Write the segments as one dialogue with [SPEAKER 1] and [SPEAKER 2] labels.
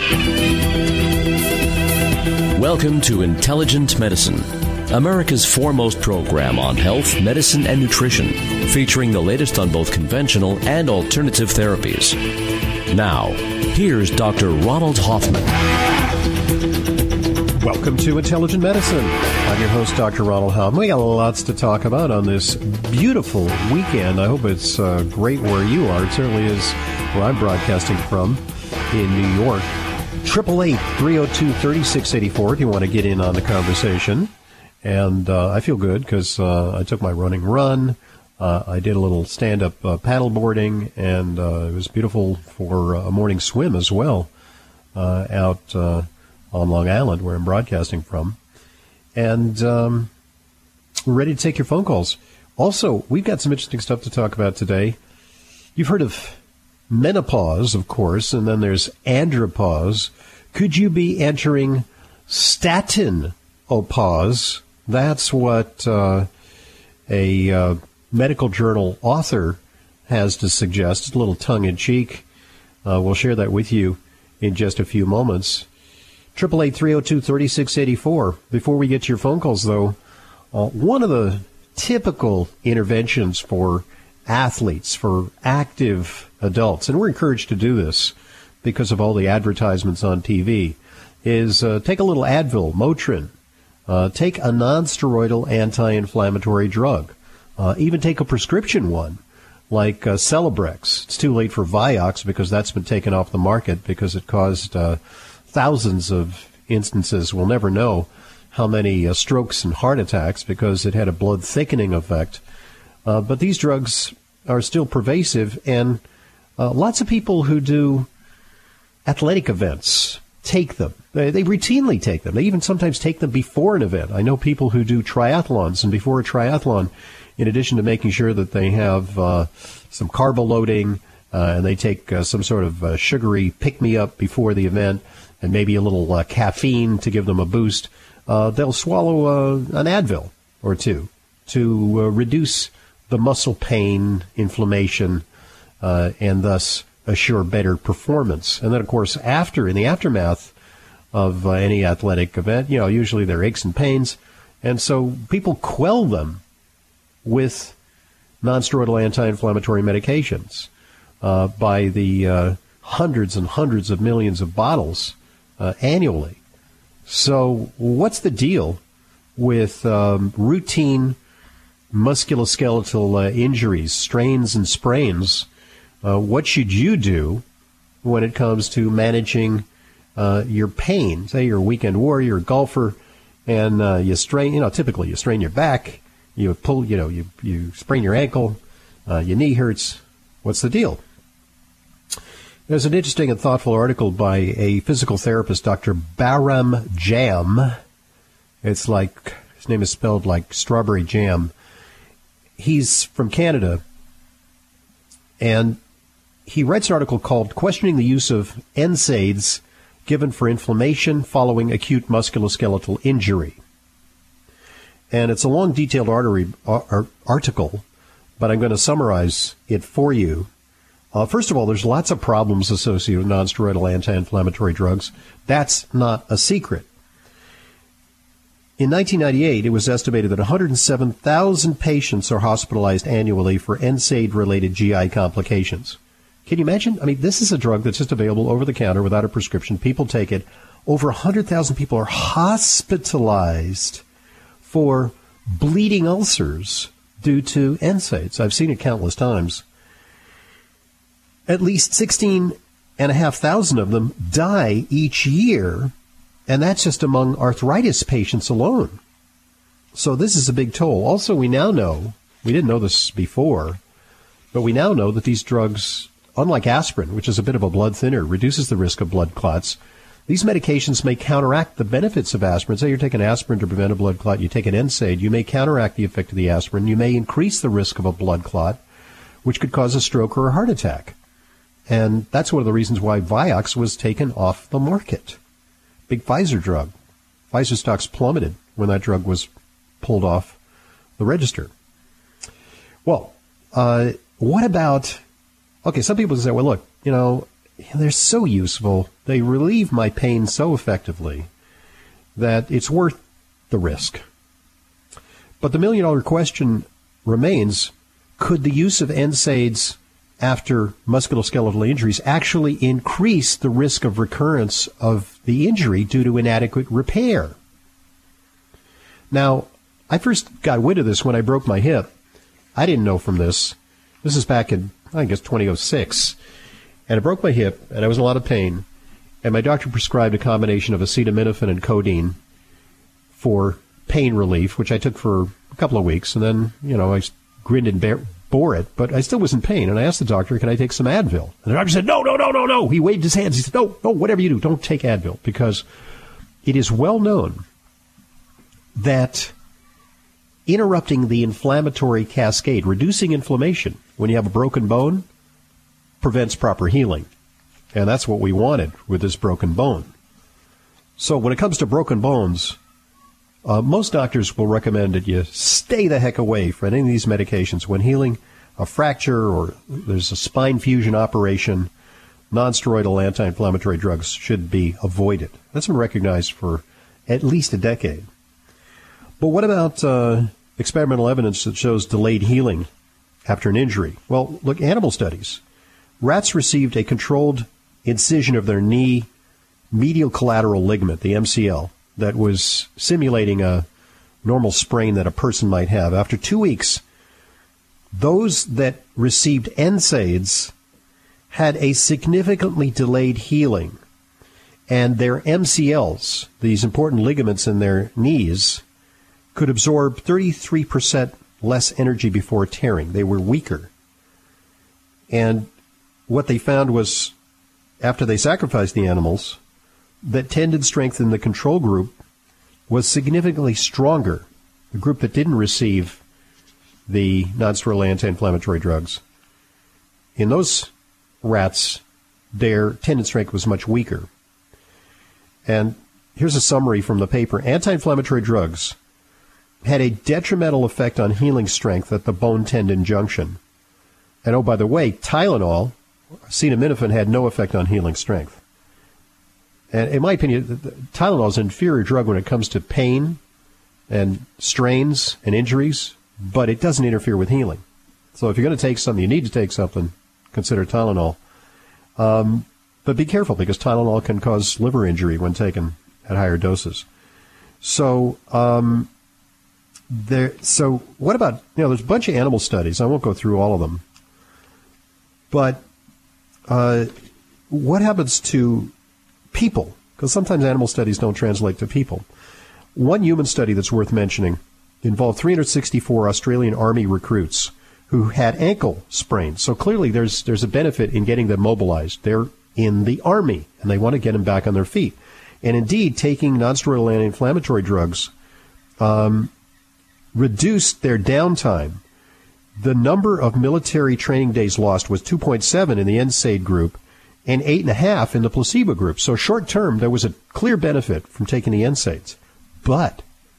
[SPEAKER 1] Welcome to Intelligent Medicine, America's foremost program on health, medicine, and nutrition, featuring the latest on both conventional and alternative therapies. Now, here's Dr. Ronald Hoffman.
[SPEAKER 2] Welcome to Intelligent Medicine. I'm your host, Dr. Ronald Hoffman. We got lots to talk about on this beautiful weekend. I hope it's great where you are. It certainly is where I'm broadcasting from in New York. 888-302-3684 if you want to get in on the conversation. And I feel good because I took my running run. I did a little stand-up paddle boarding, and it was beautiful for a morning swim as well out on Long Island, where I'm broadcasting from. And we're ready to take your phone calls. Also, we've got some interesting stuff to talk about today. You've heard of menopause, of course, and then there's andropause. Could you be entering statinopause? That's what a medical journal author has to suggest. It's a little tongue-in-cheek. We'll share that with you in just a few moments. 888-302-3684. Before we get to your phone calls, though, one of the typical interventions for athletes, for active adults, and we're encouraged to do this because of all the advertisements on TV, is take a little Advil, Motrin, take a non-steroidal anti-inflammatory drug, even take a prescription one like Celebrex. It's too late for Vioxx because that's been taken off the market because it caused thousands of instances. We'll never know how many strokes and heart attacks because it had a blood thickening effect. But these drugs are still pervasive, and lots of people who do athletic events take them. They routinely take them. They even sometimes take them before an event. I know people who do triathlons, and before a triathlon, in addition to making sure that they have some carbo loading, and they take some sort of sugary pick-me-up before the event, and maybe a little caffeine to give them a boost, they'll swallow an Advil or two to reduce the muscle pain, inflammation, and thus assure better performance. And then, of course, in the aftermath of any athletic event, usually there are aches and pains, and so people quell them with nonsteroidal anti-inflammatory medications by the hundreds and hundreds of millions of bottles annually. So what's the deal with routine musculoskeletal injuries, strains and sprains? What should you do when it comes to managing your pain? Say you're a weekend warrior, a golfer, and you strain, typically you strain your back, you pull, you sprain your ankle, your knee hurts. What's the deal? There's an interesting and thoughtful article by a physical therapist, Dr. Bahram Jam. It's like, his name is spelled like strawberry jam. He's from Canada, and he writes an article called Questioning the Use of NSAIDs Given for Inflammation Following Acute Musculoskeletal Injury. And it's a long, detailed article, but I'm going to summarize it for you. First of all, there's lots of problems associated with nonsteroidal anti-inflammatory drugs. That's not a secret. In 1998, it was estimated that 107,000 patients are hospitalized annually for NSAID-related GI complications. Can you imagine? I mean, this is a drug that's just available over the counter without a prescription. People take it. Over 100,000 people are hospitalized for bleeding ulcers due to NSAIDs. I've seen it countless times. At least 16,500 of them die each year, and that's just among arthritis patients alone. So this is a big toll. Also, we now know, we didn't know this before, but we now know that these drugs, unlike aspirin, which is a bit of a blood thinner, reduces the risk of blood clots, these medications may counteract the benefits of aspirin. Say you're taking aspirin to prevent a blood clot, you take an NSAID, you may counteract the effect of the aspirin, you may increase the risk of a blood clot, which could cause a stroke or a heart attack. And that's one of the reasons why Vioxx was taken off the market. Big Pfizer drug. Pfizer stocks plummeted when that drug was pulled off the register. Well, what about, okay, some people say, well, look, they're so useful. They relieve my pain so effectively that it's worth the risk. But the million-dollar question remains, could the use of NSAIDs after musculoskeletal injuries actually increase the risk of recurrence of the injury due to inadequate repair? Now, I first got wind of this when I broke my hip. I didn't know from this. This is back in, I guess, 2006. And I broke my hip, and I was in a lot of pain. And my doctor prescribed a combination of acetaminophen and codeine for pain relief, which I took for a couple of weeks. And then, I grinned and bore it, but I still was in pain. And I asked the doctor, can I take some Advil? And the doctor said, no. He waved his hands. He said, no, whatever you do, don't take Advil, because it is well known that interrupting the inflammatory cascade, reducing inflammation when you have a broken bone, prevents proper healing. And that's what we wanted with this broken bone. So when it comes to broken bones, most doctors will recommend that you stay the heck away from any of these medications. When healing a fracture or there's a spine fusion operation, non-steroidal anti-inflammatory drugs should be avoided. That's been recognized for at least a decade. But what about experimental evidence that shows delayed healing after an injury? Well, look, animal studies. Rats received a controlled incision of their knee medial collateral ligament, the MCL, that was simulating a normal sprain that a person might have. After 2 weeks, those that received NSAIDs had a significantly delayed healing, and their MCLs, these important ligaments in their knees, could absorb 33% less energy before tearing. They were weaker. And what they found was, after they sacrificed the animals, that tendon strength in the control group was significantly stronger, the group that didn't receive the non-steroidal anti-inflammatory drugs. In those rats, their tendon strength was much weaker. And here's a summary from the paper. Anti-inflammatory drugs had a detrimental effect on healing strength at the bone-tendon junction. And oh, by the way, Tylenol, acetaminophen, had no effect on healing strength. And in my opinion, Tylenol is an inferior drug when it comes to pain and strains and injuries, but it doesn't interfere with healing. So if you're going to take something, you need to take something, consider Tylenol. But be careful, because Tylenol can cause liver injury when taken at higher doses. So, So what about, there's a bunch of animal studies. I won't go through all of them. But what happens to people? Because sometimes animal studies don't translate to people. One human study that's worth mentioning involved 364 Australian Army recruits who had ankle sprains. So clearly there's a benefit in getting them mobilized. They're in the Army, and they want to get them back on their feet. And indeed, taking non-steroidal anti-inflammatory drugs reduced their downtime. The number of military training days lost was 2.7 in the NSAID group and 8.5 in the placebo group. So short term, there was a clear benefit from taking the NSAIDs. But,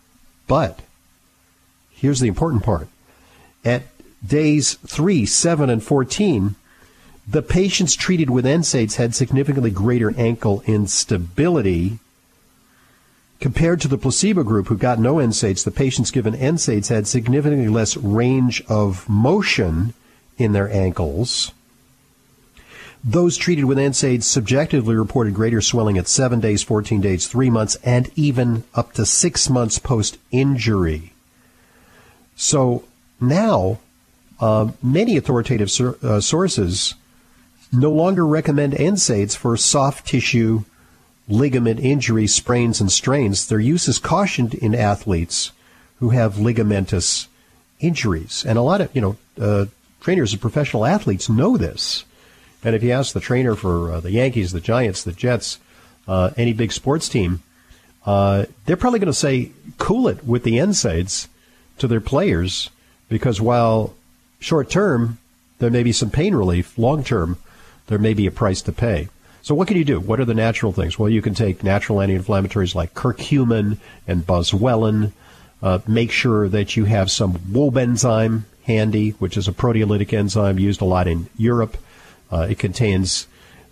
[SPEAKER 2] here's the important part. At days 3, 7, and 14, the patients treated with NSAIDs had significantly greater ankle instability. Compared to the placebo group who got no NSAIDs, the patients given NSAIDs had significantly less range of motion in their ankles. Those treated with NSAIDs subjectively reported greater swelling at 7 days, 14 days, 3 months, and even up to 6 months post-injury. So now, many authoritative sources no longer recommend NSAIDs for soft tissue ligament injuries, sprains, and strains. Their use is cautioned in athletes who have ligamentous injuries. And a lot of, trainers and professional athletes know this. And if you ask the trainer for the Yankees, the Giants, the Jets, any big sports team, they're probably going to say, cool it with the NSAIDs to their players, because while short-term there may be some pain relief, long-term there may be a price to pay. So what can you do? What are the natural things? Well, you can take natural anti-inflammatories like curcumin and boswellia. Make sure that you have some wobenzyme handy, which is a proteolytic enzyme used a lot in Europe. It contains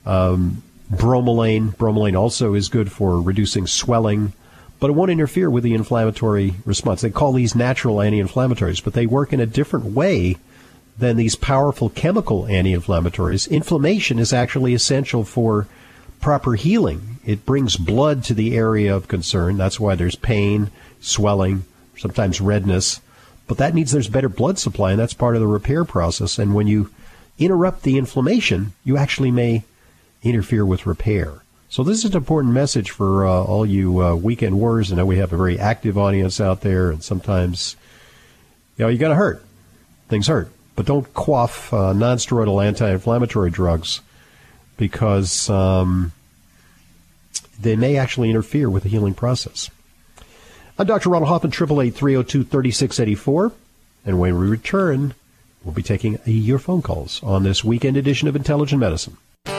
[SPEAKER 2] Bromelain. Bromelain also is good for reducing swelling, but it won't interfere with the inflammatory response. They call these natural anti-inflammatories, but they work in a different way than these powerful chemical anti-inflammatories. Inflammation is actually essential for proper healing. It brings blood to the area of concern. That's why there's pain, swelling, sometimes redness. But that means there's better blood supply, and that's part of the repair process. And when you interrupt the inflammation, you actually may interfere with repair. So this is an important message for all you weekend warriors. I know we have a very active audience out there, and sometimes, you got to hurt. Things hurt. But don't quaff non-steroidal anti-inflammatory drugs because they may actually interfere with the healing process. I'm Dr. Ronald Hoffman, 888-302-3684. And when we return, we'll be taking your phone calls on this weekend edition of Intelligent Medicine.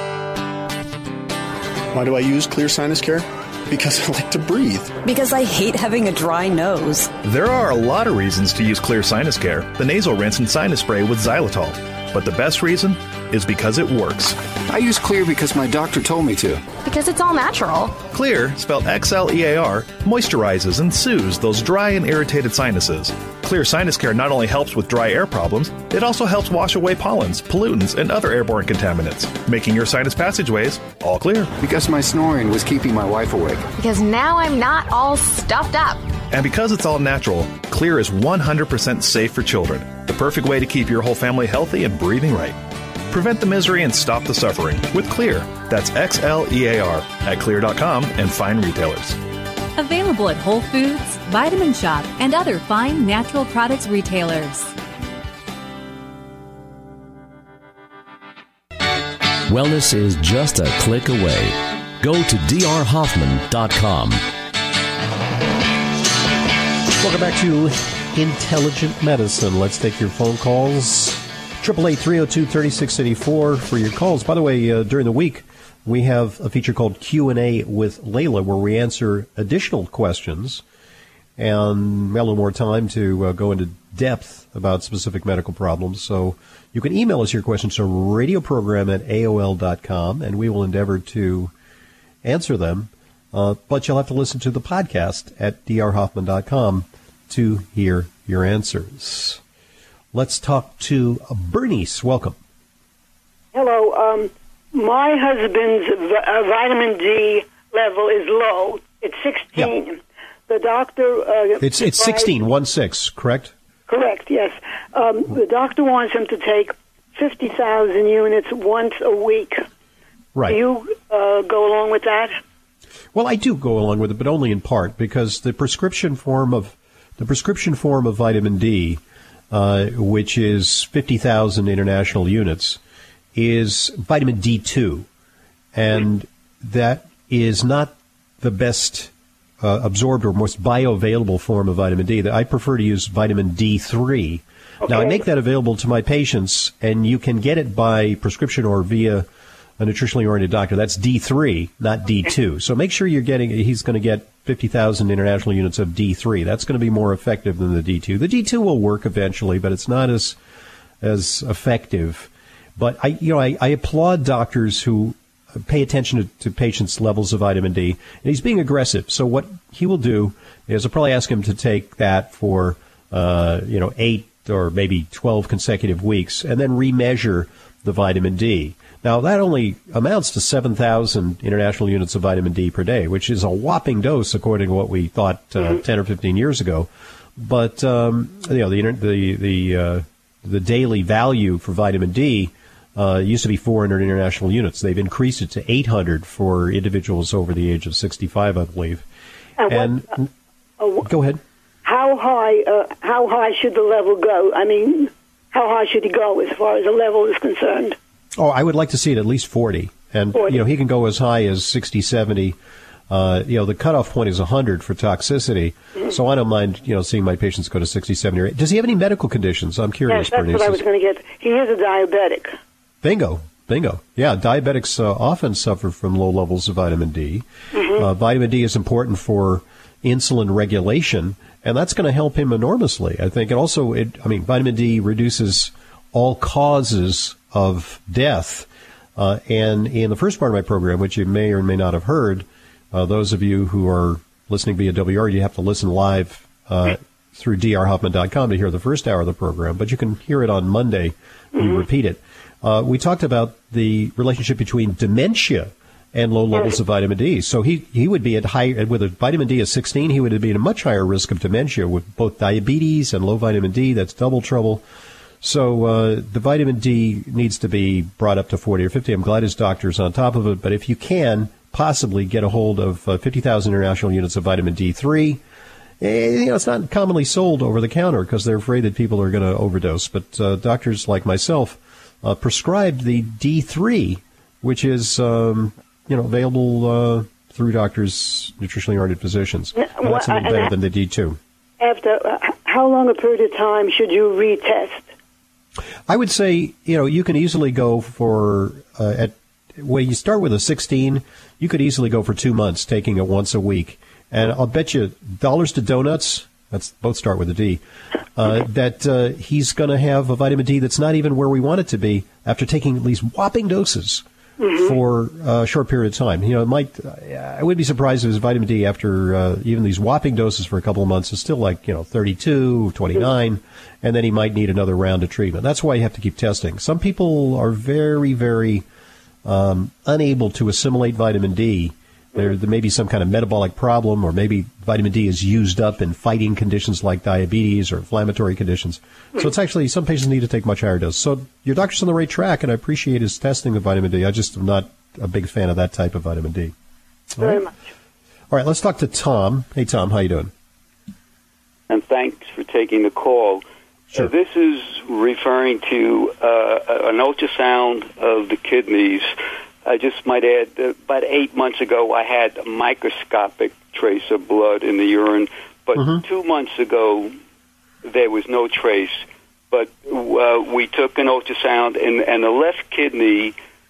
[SPEAKER 3] Why do I use Clear Sinus Care? Because I like to breathe.
[SPEAKER 4] Because I hate having a dry nose.
[SPEAKER 5] There are a lot of reasons to use Clear Sinus Care, the nasal rinse and sinus spray with xylitol. But the best reason is because it works.
[SPEAKER 6] I use Clear because my doctor told me to.
[SPEAKER 7] Because it's all natural.
[SPEAKER 5] Clear, spelled Xlear, moisturizes and soothes those dry and irritated sinuses. Clear Sinus Care not only helps with dry air problems, it also helps wash away pollens, pollutants, and other airborne contaminants, making your sinus passageways all clear.
[SPEAKER 6] Because my snoring was keeping my wife awake.
[SPEAKER 7] Because now I'm not all stuffed up.
[SPEAKER 5] And because it's all natural, Clear is 100% safe for children. The perfect way to keep your whole family healthy and breathing right. Prevent the misery and stop the suffering with Clear. That's Xlear at Clear.com and fine retailers.
[SPEAKER 8] Available at Whole Foods, Vitamin Shop, and other fine natural products retailers.
[SPEAKER 1] Wellness is just a click away. Go to drhoffman.com.
[SPEAKER 2] Welcome back to Intelligent Medicine. Let's take your phone calls. 888-302-3684 for your calls. By the way, during the week, we have a feature called Q&A with Layla, where we answer additional questions and we have a little more time to go into depth about specific medical problems. So you can email us your questions to radioprogram@aol.com, and we will endeavor to answer them. But you'll have to listen to the podcast at drhoffman.com to hear your answers. Let's talk to Bernice. Welcome.
[SPEAKER 9] Hello. My husband's vitamin D level is low. It's 16.
[SPEAKER 2] Yeah.
[SPEAKER 9] The doctor...
[SPEAKER 2] It's 16, 16, correct?
[SPEAKER 9] Correct, yes. The doctor wants him to take 50,000 units once a week.
[SPEAKER 2] Right.
[SPEAKER 9] Do you go along with that?
[SPEAKER 2] Well, I do go along with it, but only in part, because the prescription form of vitamin D, which is 50,000 international units, is vitamin D2, and that is not the best absorbed or most bioavailable form of vitamin D. I prefer to use vitamin D3. Okay. Now, I make that available to my patients, and you can get it by prescription or via a nutritionally oriented doctor. That's D3, not D2. So make sure he's going to get 50,000 international units of D3. That's going to be more effective than the D2. The D2 will work eventually, but it's not as effective. But I applaud doctors who pay attention to patients' levels of vitamin D, and he's being aggressive. So what he will do is I'll probably ask him to take that for 8 or maybe 12 consecutive weeks, and then remeasure the vitamin D. Now, that only amounts to 7,000 international units of vitamin D per day, which is a whopping dose according to what we thought 10 or 15 years ago. But the daily value for vitamin D used to be 400 international units. They've increased it to 800 for individuals over the age of 65, I believe. Go ahead.
[SPEAKER 9] How high should the level go? I mean, how high should he go as far as the level is concerned?
[SPEAKER 2] Oh, I would like to see it at least 40. And, 40. He can go as high as 60, 70. The cutoff point is 100 for toxicity. Mm-hmm. So I don't mind, seeing my patients go to 60, 70, or 80. Does he have any medical conditions? I'm curious.
[SPEAKER 9] Yes, that's what I was going to get. He is a diabetic.
[SPEAKER 2] Bingo. Yeah, diabetics often suffer from low levels of vitamin D. Mm-hmm. Vitamin D is important for insulin regulation, and that's going to help him enormously, I think. And also, vitamin D reduces all causes of death And in the first part of my program, which you may or may not have heard, those of you who are listening via WR, you have to listen live through drhoffman.com to hear the first hour of the program, but you can hear it on Monday. We repeat it. We talked about the relationship between dementia and low levels of vitamin D. So he would be at high, with a vitamin D of 16, he would be at a much higher risk of dementia with both diabetes and low vitamin D. That's double trouble. So the vitamin D needs to be brought up to 40 or 50. I'm glad his doctor's on top of it. But if you can possibly get a hold of 50,000 international units of vitamin D3, it's not commonly sold over the counter because they're afraid that people are going to overdose. But doctors like myself prescribed the D3, which is available through doctors, nutritionally oriented physicians. And that's a little better than the D2. After
[SPEAKER 9] how long a period of time should you retest?
[SPEAKER 2] I would say, you can easily go for, when you start with a 16, you could easily go for 2 months, taking it once a week. And I'll bet you dollars to donuts, that's both start with a D, that he's going to have a vitamin D that's not even where we want it to be after taking at least whopping doses for a short period of time. I would be surprised if his vitamin D after even these whopping doses for a couple of months is still like, 32, 29, and then he might need another round of treatment. That's why you have to keep testing. Some people are very, very unable to assimilate vitamin D. There may be some kind of metabolic problem, or maybe vitamin D is used up in fighting conditions like diabetes or inflammatory conditions. So it's actually, some patients need to take much higher doses. So your doctor's on the right track, and I appreciate his testing of vitamin D. I just am not a big fan of that type of vitamin D.
[SPEAKER 9] Very much.
[SPEAKER 2] All right, let's talk to Tom. Hey, Tom, how you doing?
[SPEAKER 10] And thanks for taking the call.
[SPEAKER 2] Sure.
[SPEAKER 10] This is referring to an ultrasound of the kidneys. I just might add, about 8 months ago, I had a microscopic trace of blood in the urine, but 2 months ago, there was no trace. But we took an ultrasound, and the left kidney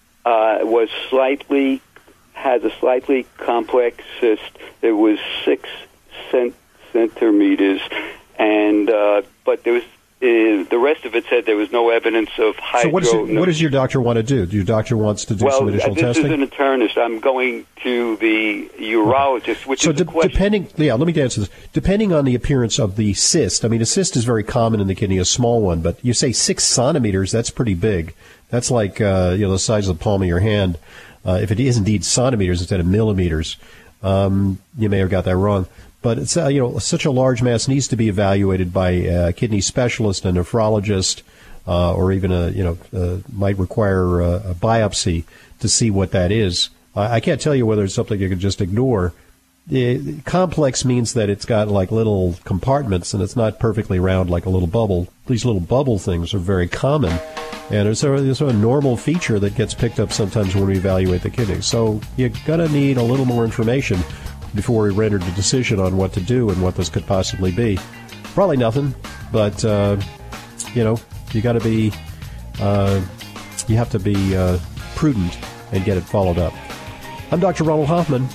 [SPEAKER 10] has a slightly complex cyst. It was 6 centimeters, and but there was. The rest of it said there was no evidence of hydro.
[SPEAKER 2] So what does your doctor want to do? Your doctor wants to do some additional testing?
[SPEAKER 10] Well, this is an internist. I'm going to the urologist, which is the question.
[SPEAKER 2] Let me answer this. Depending on the appearance of the cyst, I mean, a cyst is very common in the kidney, a small one, but you say 6 centimeters, that's pretty big. That's like, the size of the palm of your hand. If it is indeed centimeters instead of millimeters, you may have got that wrong. But it's such a large mass needs to be evaluated by a kidney specialist, a nephrologist, or even might require a biopsy to see what that is. I can't tell you whether it's something you can just ignore. Complex means that it's got like little compartments and it's not perfectly round like a little bubble. These little bubble things are very common, and it's a normal feature that gets picked up sometimes when we evaluate the kidney. So you're gonna need a little more information before we rendered a decision on what to do and what this could possibly be. Probably nothing, but, you got to be, you have to be prudent and get it followed up. I'm Dr. Ronald Hoffman.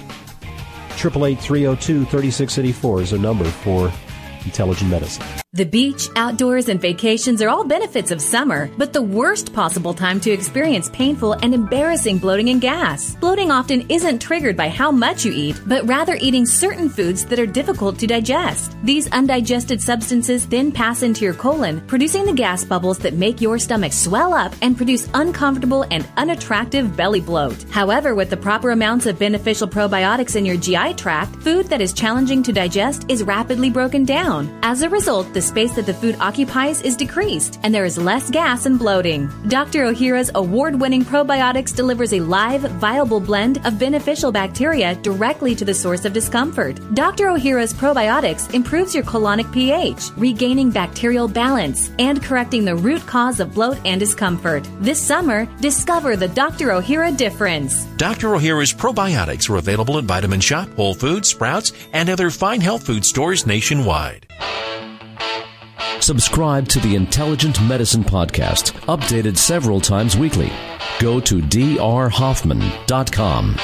[SPEAKER 2] 888-302-3684 is a number for Intelligent Medicine.
[SPEAKER 8] The beach, outdoors, and vacations are all benefits of summer, but the worst possible time to experience painful and embarrassing bloating and gas. Bloating often isn't triggered by how much you eat, but rather eating certain foods that are difficult to digest. These undigested substances then pass into your colon, producing the gas bubbles that make your stomach swell up and produce uncomfortable and unattractive belly bloat. However, with the proper amounts of beneficial probiotics in your GI tract, food that is challenging to digest is rapidly broken down. As a result, the space that the food occupies is decreased, and there is less gas and bloating. Dr. Ohhira's award-winning probiotics delivers a live, viable blend of beneficial bacteria directly to the source of discomfort. Dr. Ohhira's probiotics improves your colonic pH, regaining bacterial balance, and correcting the root cause of bloat and discomfort. This summer, discover the Dr. Ohhira difference.
[SPEAKER 11] Dr. Ohhira's probiotics are available at Vitamin Shop, Whole Foods, Sprouts, and other fine health food stores nationwide.
[SPEAKER 1] Subscribe to the Intelligent Medicine Podcast, updated several times weekly. Go to drhoffman.com.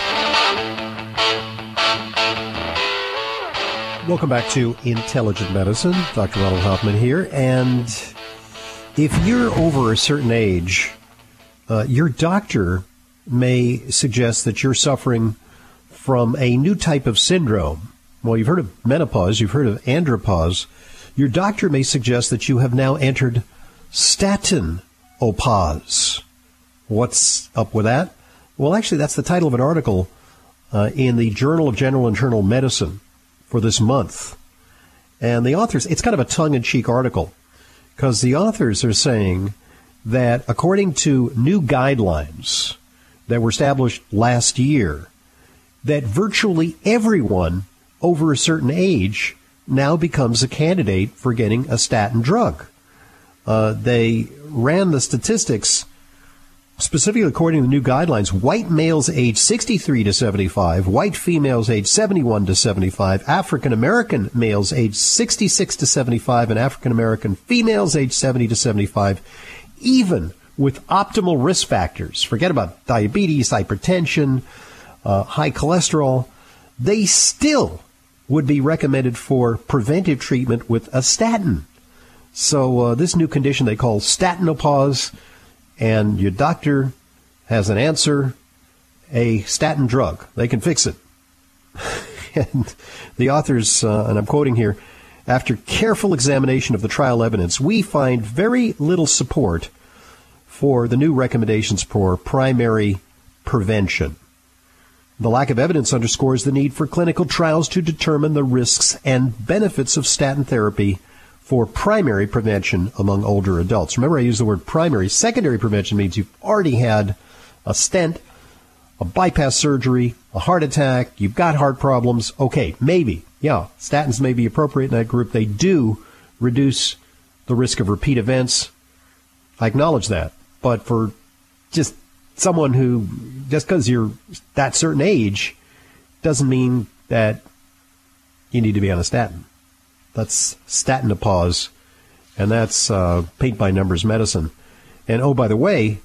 [SPEAKER 2] Welcome back to Intelligent Medicine. Dr. Ronald Hoffman here. And if you're over a certain age, your doctor may suggest that you're suffering from a new type of syndrome. Well, you've heard of menopause, you've heard of andropause. Your doctor may suggest that you have now entered statinopause. What's up with that? Well, actually, that's the title of an article in the Journal of General Internal Medicine for this month. And the authors, it's kind of a tongue-in-cheek article, because the authors are saying that according to new guidelines that were established last year, that virtually everyone over a certain age now becomes a candidate for getting a statin drug. They ran the statistics, specifically according to the new guidelines: white males age 63 to 75, white females age 71 to 75, African-American males age 66 to 75, and African-American females age 70 to 75, even with optimal risk factors. Forget about diabetes, hypertension, high cholesterol. They still would be recommended for preventive treatment with a statin. So this new condition they call statinopause, and your doctor has an answer: a statin drug. They can fix it. And the authors, and I'm quoting here, after careful examination of the trial evidence, we find very little support for the new recommendations for primary prevention. The lack of evidence underscores the need for clinical trials to determine the risks and benefits of statin therapy for primary prevention among older adults. Remember, I use the word primary. Secondary prevention means you've already had a stent, a bypass surgery, a heart attack, you've got heart problems. Okay, maybe, yeah, statins may be appropriate in that group. They do reduce the risk of repeat events. I acknowledge that. But for just someone who, just because you're that certain age, doesn't mean that you need to be on a statin. That's statinopause, and that's paint by numbers medicine. And oh, by the way,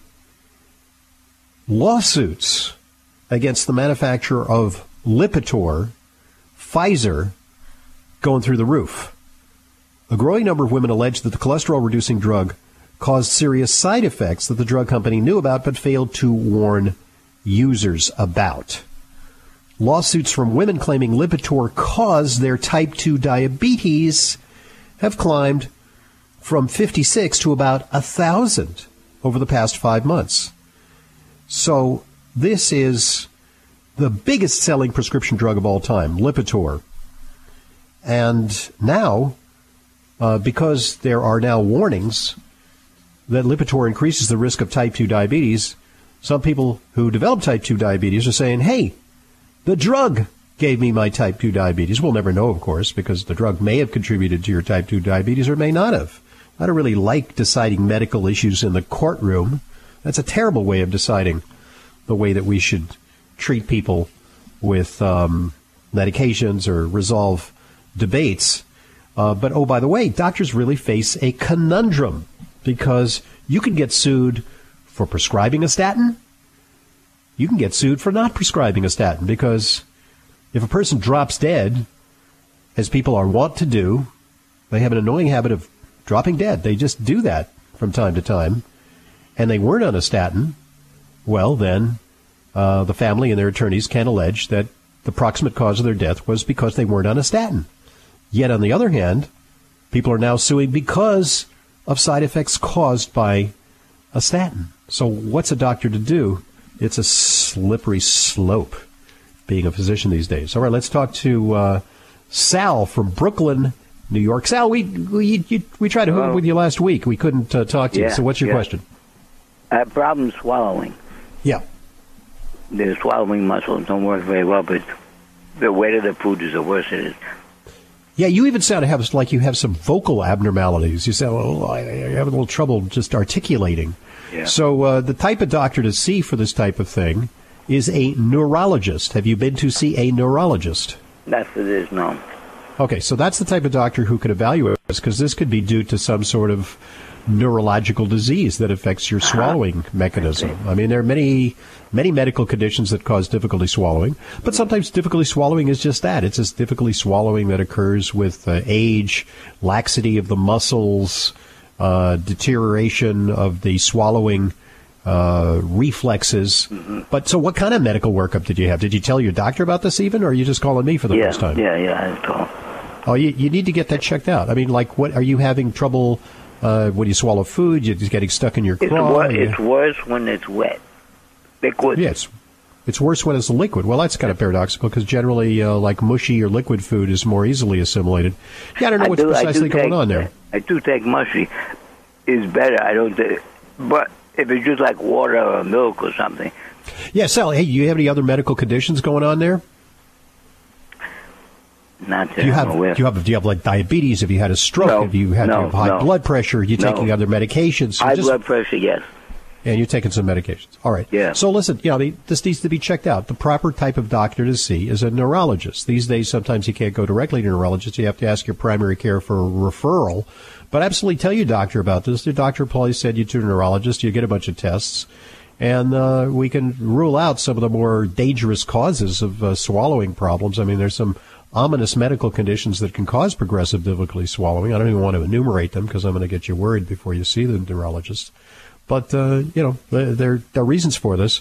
[SPEAKER 2] lawsuits against the manufacturer of Lipitor, Pfizer, going through the roof. A growing number of women allege that the cholesterol-reducing drug caused serious side effects that the drug company knew about but failed to warn users about. Lawsuits from women claiming Lipitor caused their type 2 diabetes have climbed from 56 to about 1,000 over the past 5 months. So this is the biggest selling prescription drug of all time, Lipitor. And now, because there are now warnings that Lipitor increases the risk of type 2 diabetes, some people who develop type 2 diabetes are saying, hey, the drug gave me my type 2 diabetes. We'll never know, of course, because the drug may have contributed to your type 2 diabetes or may not have. I don't really like deciding medical issues in the courtroom. That's a terrible way of deciding the way that we should treat people with medications or resolve debates. But, oh, by the way, doctors really face a conundrum, because you can get sued for prescribing a statin. You can get sued for not prescribing a statin, because if a person drops dead, as people are wont to do, they have an annoying habit of dropping dead. They just do that from time to time, and they weren't on a statin, well, then the family and their attorneys can allege that the proximate cause of their death was because they weren't on a statin. Yet, on the other hand, people are now suing because of side effects caused by a statin. So what's a doctor to do? It's a slippery slope, being a physician these days. All right, let's talk to Sal from Brooklyn, New York. Sal, we tried to hook with you last week. We couldn't talk to you. So what's your question?
[SPEAKER 12] I have problems swallowing.
[SPEAKER 2] Yeah.
[SPEAKER 12] The swallowing muscles don't work very well, but the weight of the food is the worst it is.
[SPEAKER 2] Yeah, you even sound like you have some vocal abnormalities. You sound, I have a little trouble just articulating.
[SPEAKER 12] Yeah.
[SPEAKER 2] So the type of doctor to see for this type of thing is a neurologist. Have you been to see a neurologist?
[SPEAKER 12] That's what it is, no.
[SPEAKER 2] Okay, so that's the type of doctor who could evaluate this, because this could be due to some sort of neurological disease that affects your swallowing mechanism. I mean, there are many medical conditions that cause difficulty swallowing, but sometimes difficulty swallowing is just that. It's just difficulty swallowing that occurs with age, laxity of the muscles, deterioration of the swallowing reflexes. Mm-hmm. But so what kind of medical workup did you have? Did you tell your doctor about this even, or are you just calling me for the first time?
[SPEAKER 12] Yeah, I told.
[SPEAKER 2] Oh, you need to get that checked out. I mean, like, what are you having trouble when you swallow food? You're just getting stuck in your craw?
[SPEAKER 12] It's worse when it's wet. Liquid.
[SPEAKER 2] Yes. It's worse when it's liquid. Well, that's kind of paradoxical because generally, like mushy or liquid food is more easily assimilated. Yeah, I don't know what's precisely going on there.
[SPEAKER 12] I do take mushy. Is better. I don't take, but if it's just like water or milk or something.
[SPEAKER 2] Yeah, Sal. Hey, do you have any other medical conditions going on there?
[SPEAKER 12] Not that
[SPEAKER 2] do you have like diabetes? Have you had a stroke?
[SPEAKER 12] No,
[SPEAKER 2] have you had high blood pressure? Are you taking other medications?
[SPEAKER 12] High blood pressure, yes.
[SPEAKER 2] And you're taking some medications. All right.
[SPEAKER 12] Yeah.
[SPEAKER 2] So listen, this needs to be checked out. The proper type of doctor to see is a neurologist. These days, sometimes you can't go directly to a neurologist. You have to ask your primary care for a referral. But absolutely tell your doctor about this. The doctor probably send you to a neurologist. You get a bunch of tests. And we can rule out some of the more dangerous causes of swallowing problems. I mean, there's some ominous medical conditions that can cause progressive difficulty swallowing. I don't even want to enumerate them because I'm going to get you worried before you see the neurologist. But, there are reasons for this.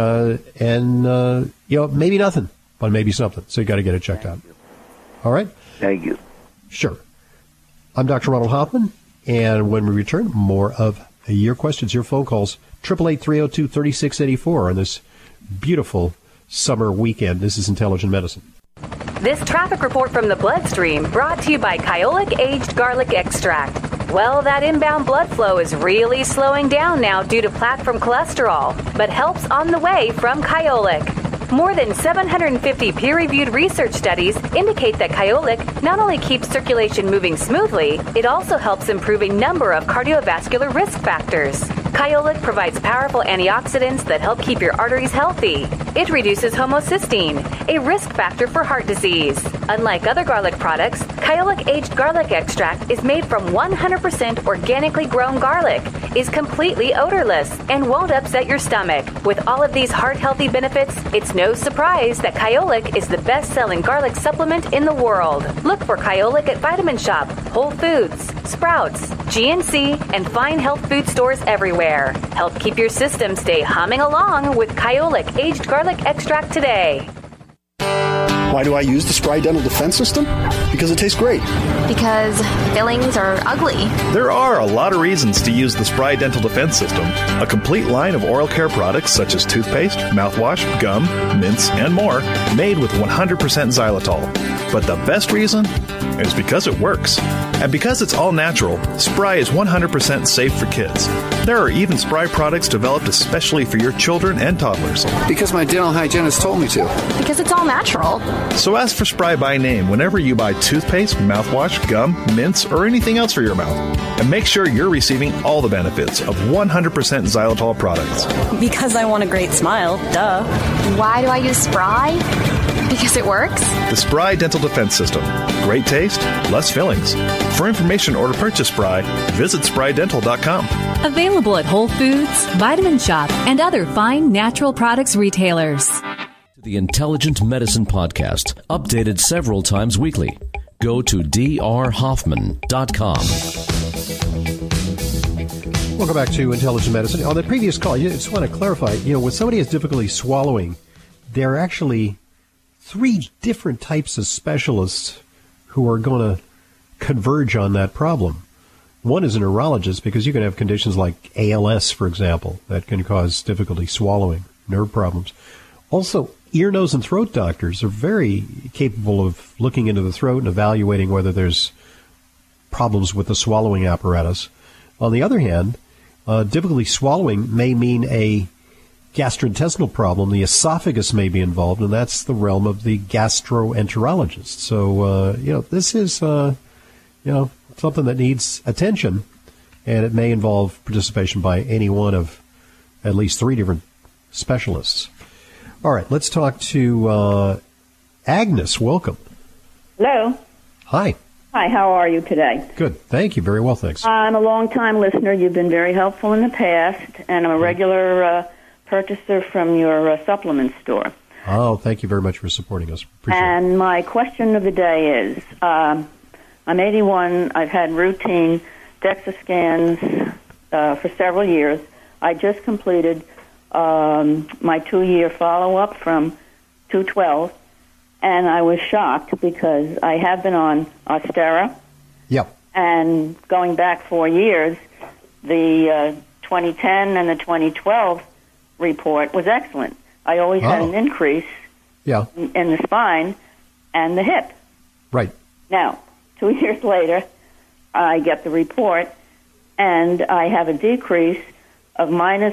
[SPEAKER 2] Maybe nothing, but maybe something. So you got to get it checked out. All right?
[SPEAKER 12] Thank you.
[SPEAKER 2] Sure. I'm Dr. Ronald Hoffman, and when we return, more of your questions, your phone calls, 888-302-3684 on this beautiful summer weekend. This is Intelligent Medicine.
[SPEAKER 8] This traffic report from the bloodstream brought to you by Kyolic Aged Garlic Extract. Well, that inbound blood flow is really slowing down now due to plaque from cholesterol, but help's on the way from Kyolic. More than 750 peer-reviewed research studies indicate that Kyolic not only keeps circulation moving smoothly, it also helps improve a number of cardiovascular risk factors. Kyolic provides powerful antioxidants that help keep your arteries healthy. It reduces homocysteine, a risk factor for heart disease. Unlike other garlic products, Kyolic Aged Garlic Extract is made from 100% organically grown garlic, is completely odorless, and won't upset your stomach. With all of these heart-healthy benefits, it's no surprise that Kyolic is the best-selling garlic supplement in the world. Look for Kyolic at Vitamin Shop, Whole Foods, Sprouts, GNC, and fine health food stores everywhere. Help keep your system stay humming along with Kyolic Aged Garlic Extract today.
[SPEAKER 3] Why do I use the Spry Dental Defense System? Because it tastes great.
[SPEAKER 7] Because fillings are ugly.
[SPEAKER 5] There are a lot of reasons to use the Spry Dental Defense System, a complete line of oral care products such as toothpaste, mouthwash, gum, mints, and more, made with 100% xylitol. But the best reason is because it works. And because it's all natural, Spry is 100% safe for kids. There are even Spry products developed especially for your children and toddlers.
[SPEAKER 6] Because my dental hygienist told me to.
[SPEAKER 7] Because it's all natural.
[SPEAKER 5] So ask for Spry by name whenever you buy toothpaste, mouthwash, gum, mints, or anything else for your mouth. And make sure you're receiving all the benefits of 100% xylitol products.
[SPEAKER 4] Because I want a great smile, duh.
[SPEAKER 7] Why do I use Spry? Because it works?
[SPEAKER 5] The Spry Dental Defense System. Great taste, less fillings. For information or to purchase Spry, visit sprydental.com.
[SPEAKER 8] Available at Whole Foods, Vitamin Shop, and other fine natural products retailers.
[SPEAKER 1] The Intelligent Medicine Podcast, updated several times weekly. Go to drhoffman.com.
[SPEAKER 2] Welcome back to Intelligent Medicine. On the previous call, I just want to clarify, when somebody has difficulty swallowing, there are actually 3 different types of specialists who are going to converge on that problem. One is a neurologist, because you can have conditions like ALS, for example, that can cause difficulty swallowing, nerve problems. Also, ear, nose, and throat doctors are very capable of looking into the throat and evaluating whether there's problems with the swallowing apparatus. On the other hand, difficulty swallowing may mean a gastrointestinal problem. The esophagus may be involved, and that's the realm of the gastroenterologist. So, this is, something that needs attention, and it may involve participation by any one of at least 3 different specialists. All right, let's talk to Agnes. Welcome.
[SPEAKER 13] Hello.
[SPEAKER 2] Hi.
[SPEAKER 13] Hi, how are you today?
[SPEAKER 2] Good. Thank you. Very well, thanks.
[SPEAKER 13] I'm a long-time listener. You've been very helpful in the past, and I'm a regular purchaser from your supplement store.
[SPEAKER 2] Oh, thank you very much for supporting us. Appreciate
[SPEAKER 13] it. My question of the day is, I'm 81. I've had routine DEXA scans for several years. I just completed my 2-year follow-up from 212, and I was shocked because I have been on Ostera.
[SPEAKER 2] Yep.
[SPEAKER 13] And going back 4 years, the 2010 and the 2012 report was excellent. I always had an increase in the spine and the hip.
[SPEAKER 2] Right.
[SPEAKER 13] Now, 2 years later, I get the report, and I have a decrease of minus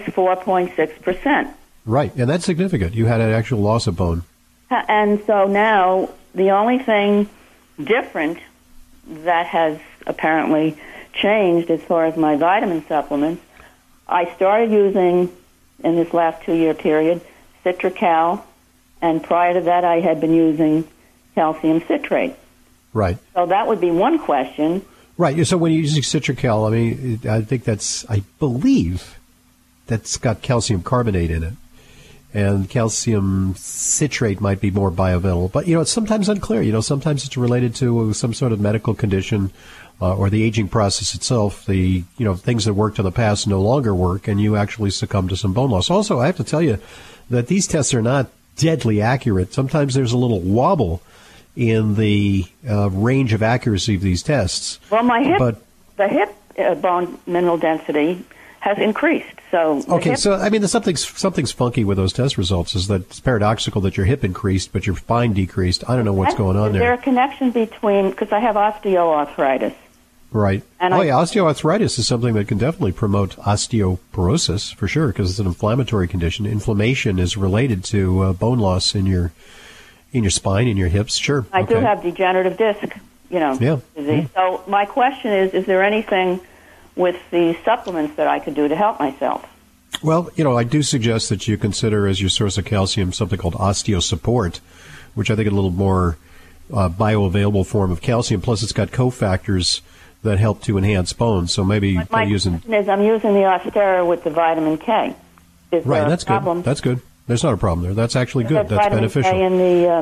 [SPEAKER 13] 4.6%.
[SPEAKER 2] Right, and that's significant. You had an actual loss of bone.
[SPEAKER 13] And so now the only thing different that has apparently changed as far as my vitamin supplements, I started using, in this last 2-year period, Citracal, and prior to that I had been using calcium citrate.
[SPEAKER 2] Right.
[SPEAKER 13] So that would be one question.
[SPEAKER 2] Right, so when you're using Citracal, I think I believe that's got calcium carbonate in it. And calcium citrate might be more bioavailable. But, it's sometimes unclear. Sometimes it's related to some sort of medical condition or the aging process itself. The, things that worked in the past no longer work, and you actually succumb to some bone loss. Also, I have to tell you that these tests are not deadly accurate. Sometimes there's a little wobble in the range of accuracy of these tests.
[SPEAKER 13] Well, the hip bone mineral density has increased. So there's something's funky with those test results. Is that it's paradoxical that your hip increased but your spine decreased? I don't know what's going on there. Is there a connection between, because I have osteoarthritis.
[SPEAKER 2] Right. And osteoarthritis is something that can definitely promote osteoporosis for sure, because it's an inflammatory condition. Inflammation is related to bone loss in your spine, in your hips. Sure.
[SPEAKER 13] I do have degenerative disc, disease. Mm-hmm. So my question is there anything with the supplements that I could do to help myself?
[SPEAKER 2] Well, I do suggest that you consider as your source of calcium something called OsteoSupport, which I think is a little more bioavailable form of calcium. Plus, it's got cofactors that help to enhance bones. So maybe
[SPEAKER 13] my question is, I'm using the Ostera with the vitamin K.
[SPEAKER 2] Right, that's good. That's good. There's not a problem there. That's actually good. That's beneficial.
[SPEAKER 13] And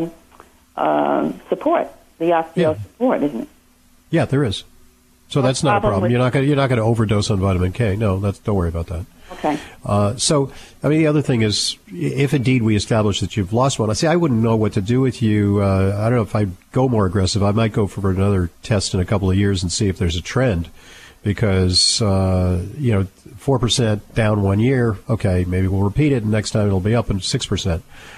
[SPEAKER 13] the support, the osteo support, isn't it?
[SPEAKER 2] Yeah, there is. So that's not a problem. You're not going to overdose on vitamin K. No, don't worry about that.
[SPEAKER 13] Okay.
[SPEAKER 2] The other thing is, if indeed we establish that you've lost one, I wouldn't know what to do with you. I don't know if I'd go more aggressive. I might go for another test in a couple of years and see if there's a trend. Because, 4% down 1 year, okay, maybe we'll repeat it, and next time it'll be up in 6%.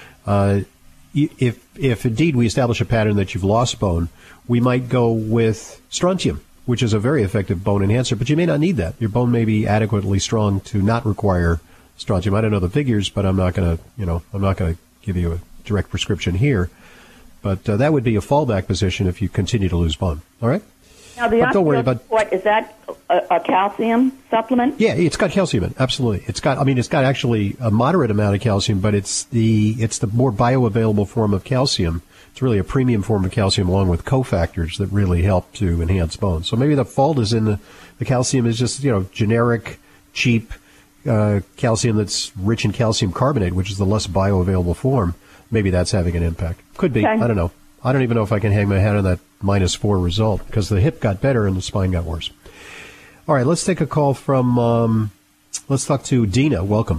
[SPEAKER 2] If indeed we establish a pattern that you've lost bone, we might go with strontium, which is a very effective bone enhancer, but you may not need that. Your bone may be adequately strong to not require strontium. I don't know the figures, but I'm not going to give you a direct prescription here. But that would be a fallback position if you continue to lose bone. All right?
[SPEAKER 13] Now, the OsteoSupport, is that a calcium supplement?
[SPEAKER 2] Yeah, it's got calcium in it. Absolutely. It's got actually a moderate amount of calcium, but it's the more bioavailable form of calcium. It's really a premium form of calcium along with cofactors that really help to enhance bone. So maybe the fault is in the calcium is just, generic, cheap calcium that's rich in calcium carbonate, which is the less bioavailable form. Maybe that's having an impact. Could be. Okay. I don't know. I don't even know if I can hang my hat on that -4 result because the hip got better and the spine got worse. All right, let's take a call from, let's talk to Dina. Welcome.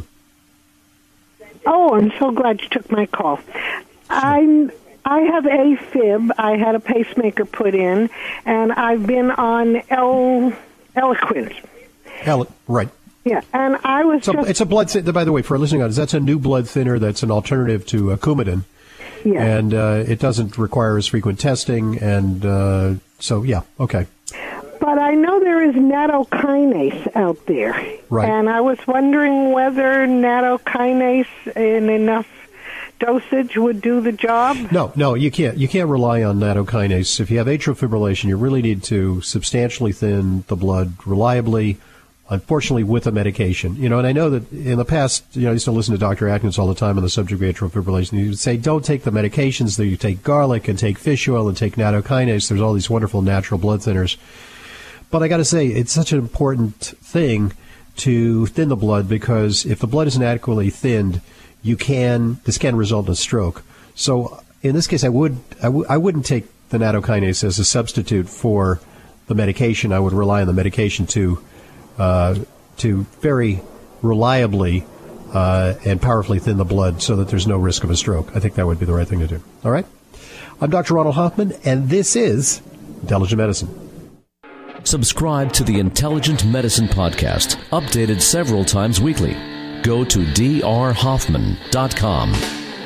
[SPEAKER 14] Oh, I'm so glad you took my call. I have AFib. I had a pacemaker put in, and I've been on Eliquis.
[SPEAKER 2] Right.
[SPEAKER 14] Yeah, and I was
[SPEAKER 2] it's a blood thinner, by the way, for our listening audience, that's a new blood thinner that's an alternative to Coumadin.
[SPEAKER 14] Yeah.
[SPEAKER 2] And it doesn't require as frequent testing, and okay.
[SPEAKER 14] But I know there is nattokinase out there.
[SPEAKER 2] Right.
[SPEAKER 14] And I was wondering whether nattokinase in enough dosage would do the job?
[SPEAKER 2] No, you can't. You can't rely on nattokinase. If you have atrial fibrillation, you really need to substantially thin the blood reliably, unfortunately, with a medication. And I know that in the past, I used to listen to Dr. Atkins all the time on the subject of atrial fibrillation. He would say, don't take the medications, that you take garlic and take fish oil and take nattokinase. There's all these wonderful natural blood thinners. But I got to say, it's such an important thing to thin the blood because if the blood isn't adequately thinned, this can result in a stroke. So in this case, I wouldn't take the nattokinase as a substitute for the medication. I would rely on the medication to very reliably and powerfully thin the blood so that there's no risk of a stroke. I think that would be the right thing to do. All right? I'm Dr. Ronald Hoffman, and this is Intelligent Medicine.
[SPEAKER 1] Subscribe to the Intelligent Medicine Podcast, updated several times weekly. Go to drhoffman.com.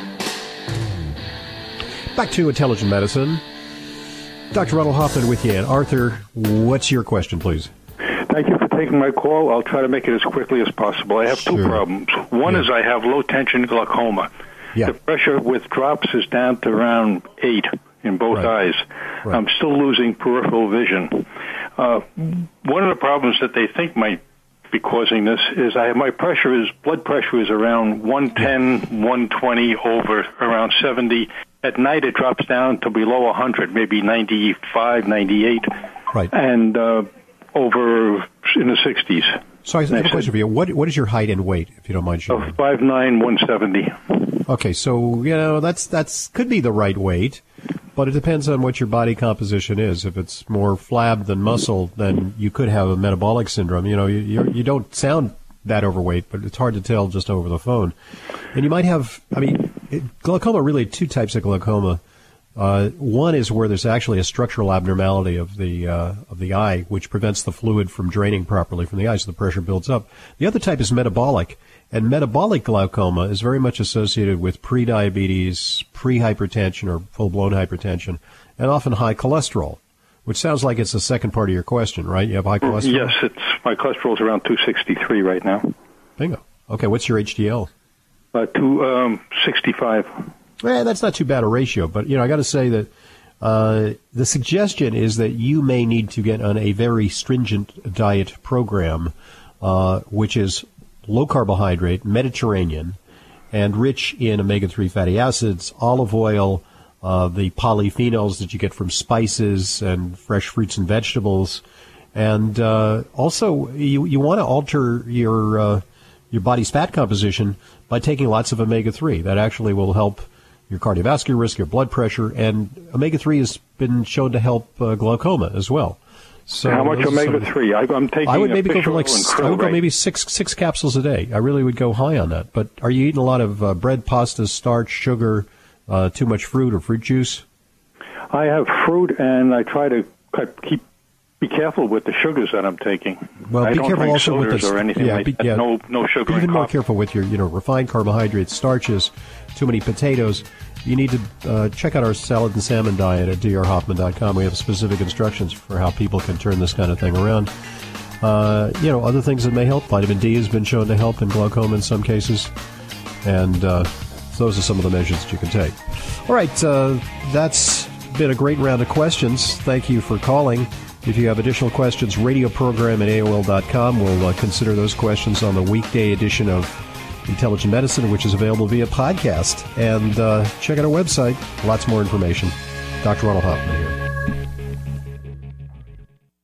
[SPEAKER 2] Back to Intelligent Medicine. Dr. Ronald Hoffman with you. And Arthur, what's your question, please?
[SPEAKER 15] Thank you for taking my call. I'll try to make it as quickly as possible. I have two problems. One is I have low-tension glaucoma. The pressure with drops is down to around 8 in both eyes. I'm still losing peripheral vision. One of the problems that they think might be causing this is my blood pressure is around 110, 120 over around 70. At night it drops down to below 100, maybe 95, 98.
[SPEAKER 2] Right.
[SPEAKER 15] And over in the 60s.
[SPEAKER 2] So I have a question for you. What is your height and weight, if you don't mind sharing?
[SPEAKER 15] 5'9", 170.
[SPEAKER 2] Okay, so that's could be the right weight, but it depends on what your body composition is. If it's more flab than muscle, then you could have a metabolic syndrome. You don't sound that overweight, but it's hard to tell just over the phone. And you might have, glaucoma, really two types of glaucoma. One is where there's actually a structural abnormality of the eye, which prevents the fluid from draining properly from the eye, so the pressure builds up. The other type is metabolic, and metabolic glaucoma is very much associated with prediabetes, pre-hypertension or full-blown hypertension, and often high cholesterol, which sounds like it's the second part of your question, right? You have high cholesterol?
[SPEAKER 15] Yes, my cholesterol is around 263 right now.
[SPEAKER 2] Bingo. Okay, what's your HDL?
[SPEAKER 15] 265.
[SPEAKER 2] Well, that's not too bad a ratio, but I got to say that the suggestion is that you may need to get on a very stringent diet program, which is low carbohydrate, Mediterranean, and rich in omega-3 fatty acids, olive oil, the polyphenols that you get from spices and fresh fruits and vegetables, and also you want to alter your body's fat composition by taking lots of omega-3. That actually will help your cardiovascular risk, your blood pressure, and omega-3 has been shown to help glaucoma as well. So
[SPEAKER 15] how much omega-3? I'm taking.
[SPEAKER 2] I would maybe go for
[SPEAKER 15] maybe
[SPEAKER 2] six capsules a day. I really would go high on that. But are you eating a lot of bread, pasta, starch, sugar, too much fruit or fruit juice?
[SPEAKER 15] I have fruit, and I try to be careful with the sugars that I'm taking.
[SPEAKER 2] Well,
[SPEAKER 15] I
[SPEAKER 2] be
[SPEAKER 15] don't
[SPEAKER 2] careful
[SPEAKER 15] drink
[SPEAKER 2] also with
[SPEAKER 15] sodas
[SPEAKER 2] this.
[SPEAKER 15] or anything like that. No sugar.
[SPEAKER 2] Be even
[SPEAKER 15] and
[SPEAKER 2] more
[SPEAKER 15] coffee.
[SPEAKER 2] careful with your refined carbohydrates, starches, too many potatoes. You need to check out our salad and salmon diet at drhoffman.com. We have specific instructions for how people can turn this kind of thing around. Other things that may help. Vitamin D has been shown to help in glaucoma in some cases. And those are some of the measures that you can take. All right, that's been a great round of questions. Thank you for calling. If you have additional questions, radio program at AOL.com. We'll consider those questions on the weekday edition of Intelligent Medicine, which is available via podcast. And check out our website. Lots more information. Dr. Ronald Hoffman here.